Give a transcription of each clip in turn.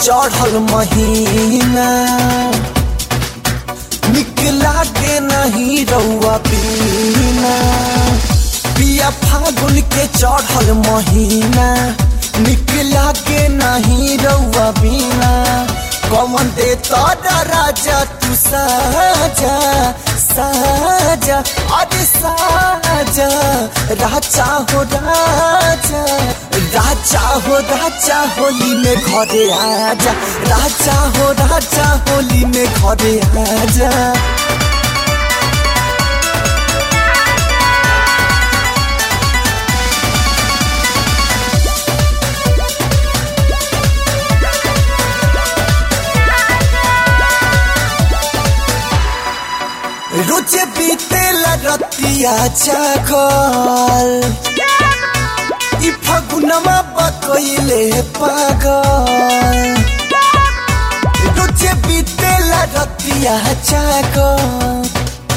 चढ़ल महीना निकला के नहीं रउआ पीना पिया फागुन के चढ़ल महीना निकला के नहीं रउआ बिना कौन दे तोरा राजा तू साजा साजा अरे साजा राजा हो राजा राजा हो राजा होली में घरे आजा राजा हो राजा होली में घरे आजा रोजे बीते रतिया जागल ई फगुनमा बकैले पागल रोजे बीते रतिया जागल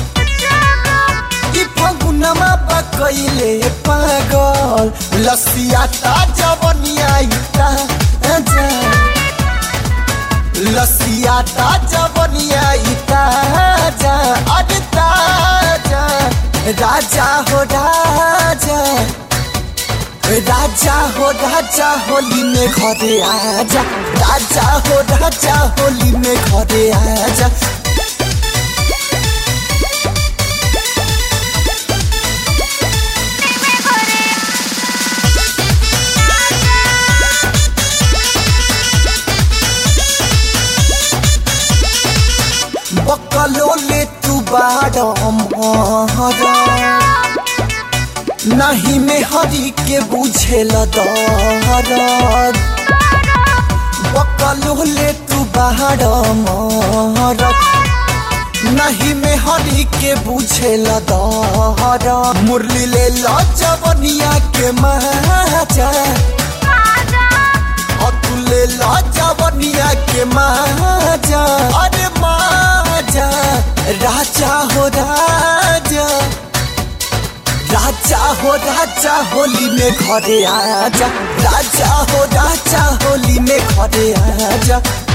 ई फगुनमा बकैले पागल लसिया ताजा बनिया लसिया ताजा बनिया ताजा अरे ताजा राजा हो राजा राजा हो राजा होली में घरे आजा राजा हो राजा होली में घरे आजा बकलो ले तू बाड़ा मोहरा नहीं में हरी के बुझेल दरद बकलो ले तू बाड़ा मोहरा नहीं में हरी के बुझेल दरद मुरली ले लजवनिया के माजा अतुले लजवनिया के माजा अरे राजा हो राजा राजा हो राजा होली में घरे आजा राजा हो राजा होली में घरे आजा